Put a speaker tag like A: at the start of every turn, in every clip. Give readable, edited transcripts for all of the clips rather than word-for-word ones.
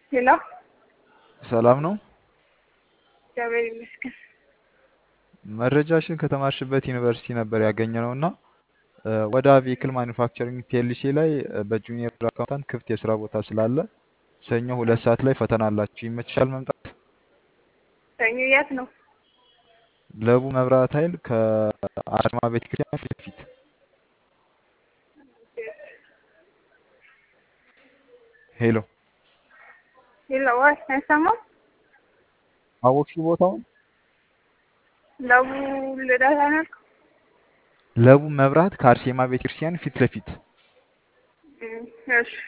A: ሄሎ
B: ሰላም ነው።
A: እግዚአብሔር ይመስገን።
B: መረጃሽን ከተማርሽበት ዩኒቨርሲቲ ነበር ያገኘነውና ወደ ቬሂክል ማኒፋክቸሪንግ ፒኤልሲ ላይ በጁኒየር አካውንታንት ክፍት የስራ ቦታ ስላለ ሰኞ 2 ሰዓት ላይ ፈተና አላችሁ። ይመችሻል መምጣት?
A: ሰኞ የት ነው?
B: ለቡ መብራት ኃይል ከአርማ ቤተክርስቲያን ፊት ለፊት። ሄሎ
A: ሄሎ ወይ አይሰማም?
B: አወቅሽው ቦታውን?
A: ለቡ ልደታ ነው።
B: ለቡ መብራት ከአርሴማ ቤተክርስቲያን ፊት ለፊት
A: እሺ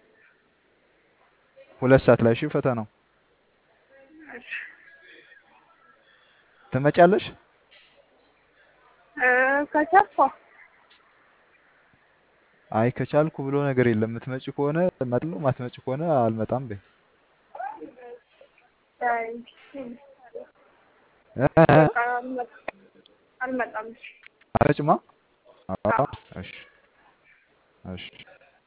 B: 2 ሰዓት ላይ እሺ። ፈተናው
A: እሺ
B: ትመጫለሽ?
A: ከቻልኩ
B: አይ ከቻልኩ ብሎ ነገር የለም። የምትመጪ ከሆነ እመጣለሁ፣ ማትመጪ ከሆነ አልመጣም በይ።
A: በቃ አልመጣም።
B: አትመጭማ?
A: አዎ
B: እሺ እሺ